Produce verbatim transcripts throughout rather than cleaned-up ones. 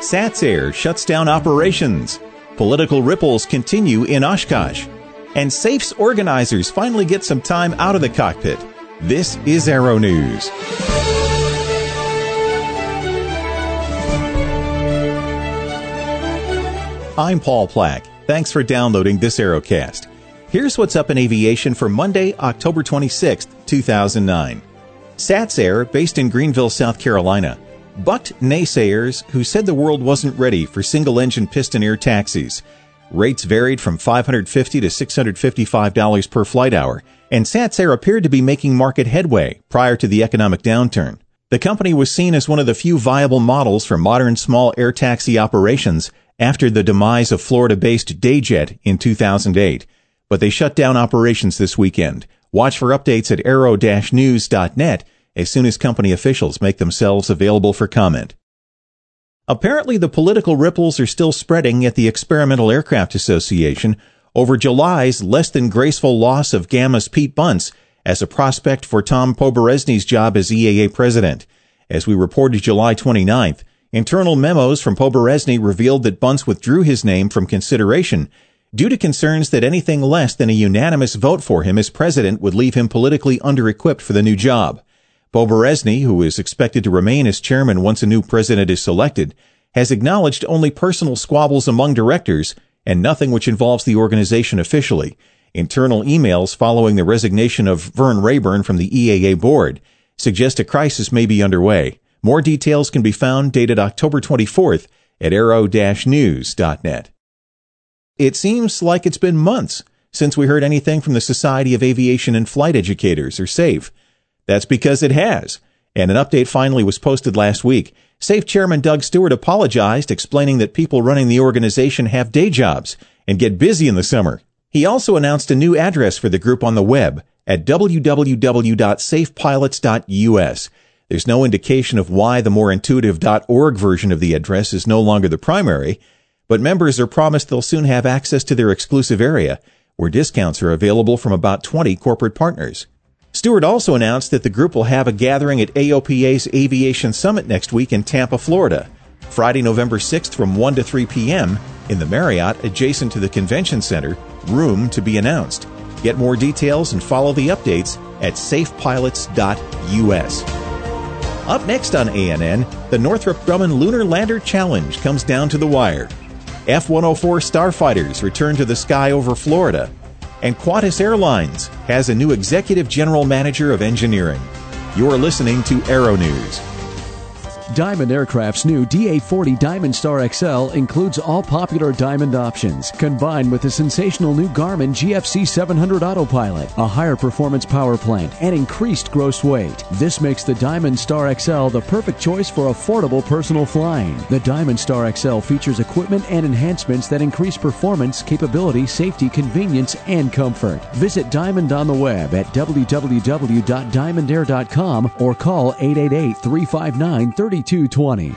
SatSair shuts down operations. Political ripples continue in Oshkosh. And SAFE's organizers finally get some time out of the cockpit. This is Aero News. I'm Paul Plack. Thanks for downloading this Aerocast. Here's what's up in aviation for Monday, October twenty-sixth, two thousand nine. SatSair, based in Greenville, South Carolina, bucked naysayers who said the world wasn't ready for single-engine piston air taxis. Rates varied from five hundred fifty dollars to six hundred fifty-five dollars per flight hour, and SatSair appeared to be making market headway prior to the economic downturn. The company was seen as one of the few viable models for modern small air taxi operations after the demise of Florida-based Dayjet in two thousand eight. But they shut down operations this weekend. Watch for updates at aero dash news dot net as soon as company officials make themselves available for comment. Apparently, the political ripples are still spreading at the Experimental Aircraft Association over July's less-than-graceful loss of Gamma's Pete Bunce as a prospect for Tom Poberezny's job as E A A president. As we reported July twenty-ninth, internal memos from Poberezny revealed that Bunce withdrew his name from consideration due to concerns that anything less than a unanimous vote for him as president would leave him politically under-equipped for the new job. Poberezny, who is expected to remain as chairman once a new president is selected, has acknowledged only personal squabbles among directors and nothing which involves the organization officially. Internal emails following the resignation of Vern Rayburn from the E A A board suggest a crisis may be underway. More details can be found dated October twenty-fourth at aero dash news dot net. It seems like it's been months since we heard anything from the Society of Aviation and Flight Educators, or SAFE. That's because it has, and an update finally was posted last week. SAFE Chairman Doug Stewart apologized, explaining that people running the organization have day jobs and get busy in the summer. He also announced a new address for the group on the web at w w w dot safe pilots dot u s. There's no indication of why the more intuitive .org version of the address is no longer the primary, but members are promised they'll soon have access to their exclusive area, where discounts are available from about twenty corporate partners. Stewart also announced that the group will have a gathering at A O P A's Aviation Summit next week in Tampa, Florida, Friday, November sixth from one to three p.m. in the Marriott adjacent to the Convention Center, room to be announced. Get more details and follow the updates at safe pilots dot u s. Up next on A N N, the Northrop Grumman Lunar Lander Challenge comes down to the wire. F one oh four Starfighters return to the sky over Florida, and Qantas Airlines has a new executive general manager of engineering. You're listening to Aero News. Diamond Aircraft's new D A forty Diamond Star X L includes all popular Diamond options, combined with the sensational new Garmin G F C seven hundred Autopilot, a higher performance power plant, and increased gross weight. This makes the Diamond Star X L the perfect choice for affordable personal flying. The Diamond Star X L features equipment and enhancements that increase performance, capability, safety, convenience, and comfort. Visit Diamond on the web at w w w dot diamond air dot com or call eight eight eight, three five nine, three two two zero.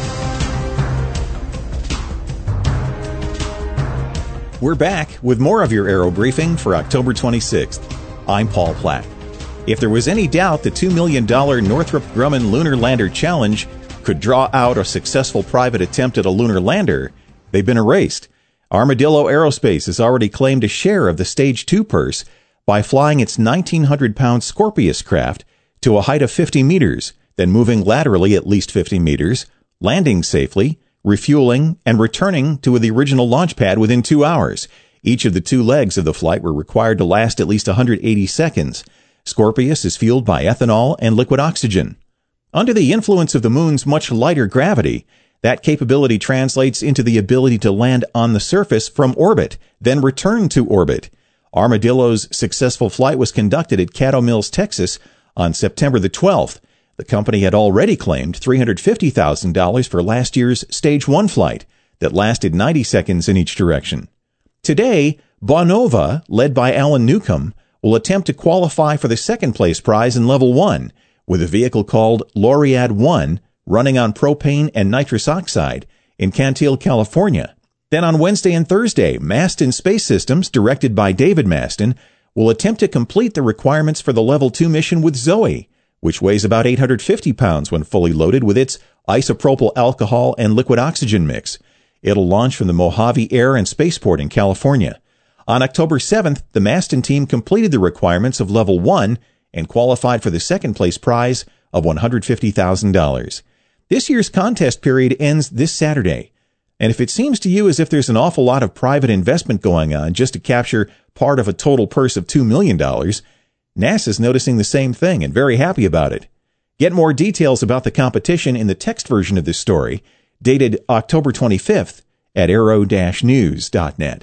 We're back with more of your Aero Briefing for October twenty-sixth. I'm Paul Plack. If there was any doubt the two million dollars Northrop Grumman Lunar Lander Challenge could draw out a successful private attempt at a lunar lander, they've been erased. Armadillo Aerospace has already claimed a share of the Stage two purse by flying its nineteen hundred pound Scorpius craft to a height of fifty meters, then moving laterally at least fifty meters, landing safely, refueling, and returning to the original launch pad within two hours. Each of the two legs of the flight were required to last at least one hundred eighty seconds. Scorpius is fueled by ethanol and liquid oxygen. Under the influence of the moon's much lighter gravity, that capability translates into the ability to land on the surface from orbit, then return to orbit. Armadillo's successful flight was conducted at Caddo Mills, Texas on September the twelfth. The company had already claimed three hundred fifty thousand dollars for last year's Stage one flight that lasted ninety seconds in each direction. Today, Bonova, led by Alan Newcomb, will attempt to qualify for the second-place prize in Level one with a vehicle called Laureate one running on propane and nitrous oxide in Cantil, California. Then on Wednesday and Thursday, Maston Space Systems, directed by David Maston, will attempt to complete the requirements for the Level two mission with Zoe, which weighs about eight hundred fifty pounds when fully loaded with its isopropyl alcohol and liquid oxygen mix. It'll launch from the Mojave Air and Spaceport in California. On October seventh, the Maston team completed the requirements of Level one and qualified for the second-place prize of one hundred fifty thousand dollars. This year's contest period ends this Saturday. And if it seems to you as if there's an awful lot of private investment going on just to capture part of a total purse of two million dollars, NASA's noticing the same thing and very happy about it. Get more details about the competition in the text version of this story, dated October twenty-fifth, at aero dash news dot net.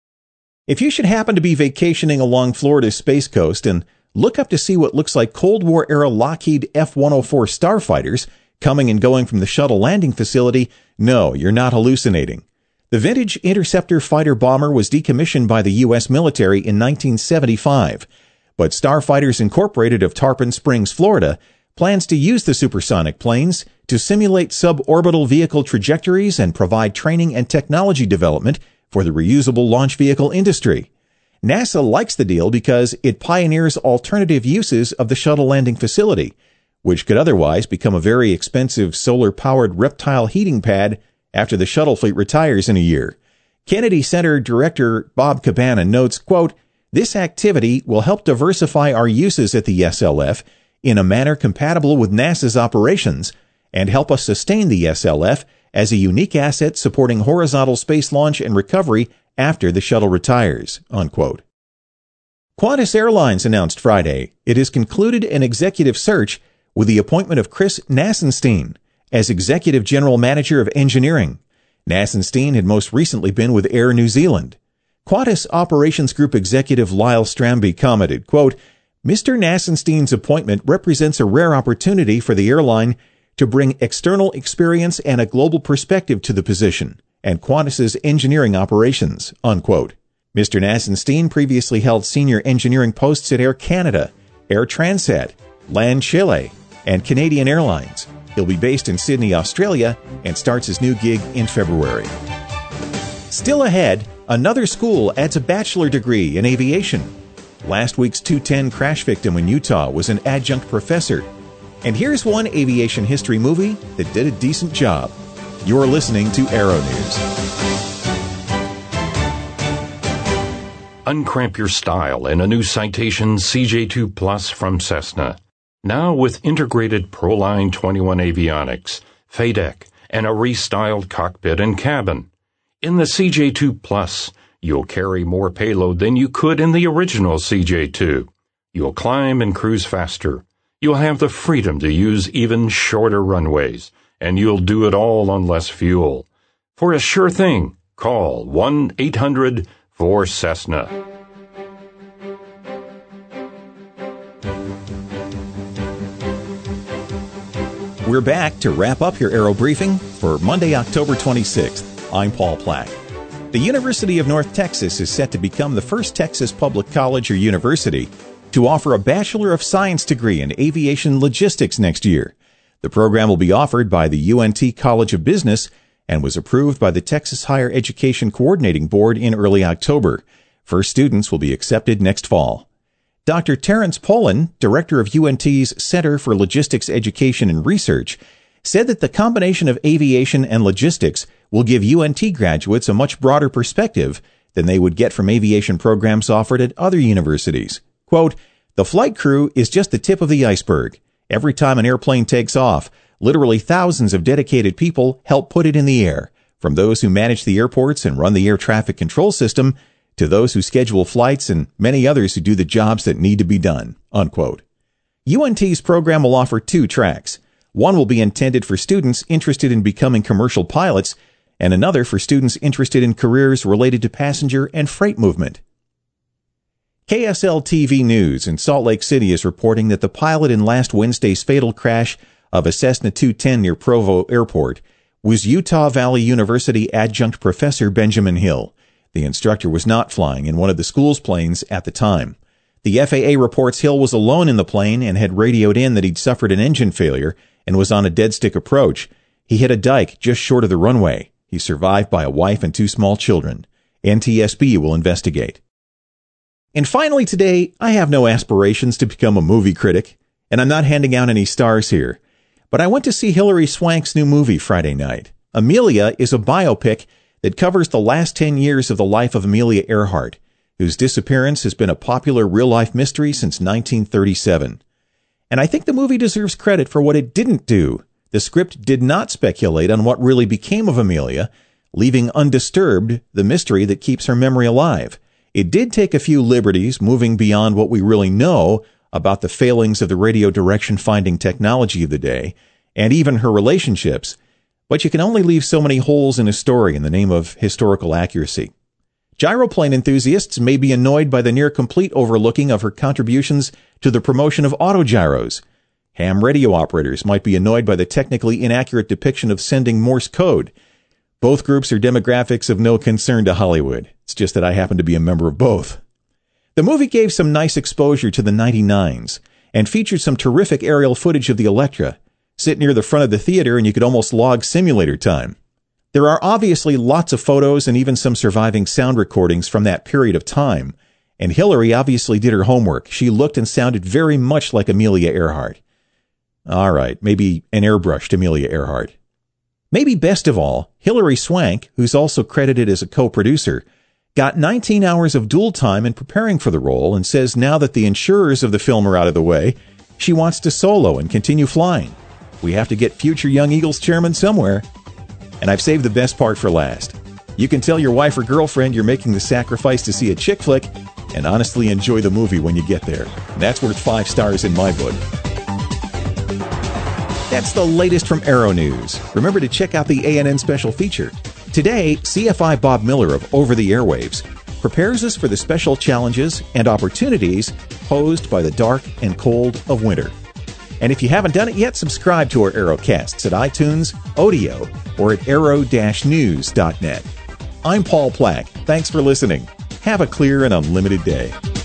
If you should happen to be vacationing along Florida's Space Coast and look up to see what looks like Cold War-era Lockheed F one oh four starfighters coming and going from the shuttle landing facility, no, you're not hallucinating. The vintage Interceptor fighter bomber was decommissioned by the U S military in nineteen seventy-five, but Starfighters Incorporated of Tarpon Springs, Florida, plans to use the supersonic planes to simulate suborbital vehicle trajectories and provide training and technology development for the reusable launch vehicle industry. NASA likes the deal because it pioneers alternative uses of the shuttle landing facility, which could otherwise become a very expensive solar-powered reptile heating pad after the shuttle fleet retires in a year. Kennedy Center Director Bob Cabana notes, quote, "This activity will help diversify our uses at the S L F in a manner compatible with NASA's operations and help us sustain the S L F as a unique asset supporting horizontal space launch and recovery after the shuttle retires," unquote. Qantas Airlines announced Friday it has concluded an executive search with the appointment of Chris Nassenstein as Executive General Manager of Engineering. Nassenstein had most recently been with Air New Zealand. Qantas Operations Group Executive Lyle Stramby commented, quote, "Mister Nassenstein's appointment represents a rare opportunity for the airline to bring external experience and a global perspective to the position and Qantas's engineering operations," unquote. Mister Nassenstein previously held senior engineering posts at Air Canada, Air Transat, Land Chile, and Canadian Airlines. He'll be based in Sydney, Australia, and starts his new gig in February. Still ahead, another school adds a bachelor degree in aviation. Last week's two ten crash victim in Utah was an adjunct professor. And here's one aviation history movie that did a decent job. You're listening to Aero News. Uncramp your style in a new Citation C J two Plus from Cessna. Now with integrated Proline twenty-one avionics, F A D E C, and a restyled cockpit and cabin. In the C J two Plus, you'll carry more payload than you could in the original C J two. You'll climb and cruise faster. You'll have the freedom to use even shorter runways, and you'll do it all on less fuel. For a sure thing, call one eight hundred four Cessna. We're back to wrap up your Aero Briefing for Monday, October twenty-sixth. I'm Paul Plack. The University of North Texas is set to become the first Texas public college or university to offer a Bachelor of Science degree in aviation logistics next year. The program will be offered by the U N T College of Business and was approved by the Texas Higher Education Coordinating Board in early October. First students will be accepted next fall. Doctor Terrence Poland, director of U N T's Center for Logistics Education and Research, said that the combination of aviation and logistics will give U N T graduates a much broader perspective than they would get from aviation programs offered at other universities. Quote, "The flight crew is just the tip of the iceberg. Every time an airplane takes off, literally thousands of dedicated people help put it in the air, from those who manage the airports and run the air traffic control system to those who schedule flights and many others who do the jobs that need to be done," unquote. U N T's program will offer two tracks. One will be intended for students interested in becoming commercial pilots, and another for students interested in careers related to passenger and freight movement. K S L T V News in Salt Lake City is reporting that the pilot in last Wednesday's fatal crash of a Cessna two ten near Provo Airport was Utah Valley University adjunct professor Benjamin Hill. The instructor was not flying in one of the school's planes at the time. The F A A reports Hill was alone in the plane and had radioed in that he'd suffered an engine failure and was on a dead-stick approach. He hit a dike just short of the runway. He's survived by a wife and two small children. N T S B will investigate. And finally today, I have no aspirations to become a movie critic. And I'm not handing out any stars here, but I went to see Hilary Swank's new movie Friday night. Amelia is a biopic that covers the last ten years of the life of Amelia Earhart, whose disappearance has been a popular real-life mystery since nineteen thirty-seven. And I think the movie deserves credit for what it didn't do. The script did not speculate on what really became of Amelia, leaving undisturbed the mystery that keeps her memory alive. It did take a few liberties, moving beyond what we really know about the failings of the radio direction-finding technology of the day, and even her relationships, but you can only leave so many holes in a story in the name of historical accuracy. Gyroplane enthusiasts may be annoyed by the near-complete overlooking of her contributions to the promotion of autogyros. Ham radio operators might be annoyed by the technically inaccurate depiction of sending Morse code. Both groups are demographics of no concern to Hollywood. It's just that I happen to be a member of both. The movie gave some nice exposure to the ninety-nines and featured some terrific aerial footage of the Electra. Sit near the front of the theater and you could almost log simulator time. There are obviously lots of photos and even some surviving sound recordings from that period of time, and Hilary obviously did her homework. She looked and sounded very much like Amelia Earhart. All right, maybe an airbrushed Amelia Earhart. Maybe best of all, Hilary Swank, who's also credited as a co-producer, got nineteen hours of dual time in preparing for the role and says now that the insurers of the film are out of the way, she wants to solo and continue flying. We have to get future Young Eagles chairman somewhere. And I've saved the best part for last. You can tell your wife or girlfriend you're making the sacrifice to see a chick flick and honestly enjoy the movie when you get there. That's worth five stars in my book. That's the latest from Aero News. Remember to check out the A N N special feature. Today, C F I Bob Miller of Over the Airwaves prepares us for the special challenges and opportunities posed by the dark and cold of winter. And if you haven't done it yet, subscribe to our Aerocasts at iTunes, Odeo, or at aero dash news dot net. I'm Paul Plack. Thanks for listening. Have a clear and unlimited day.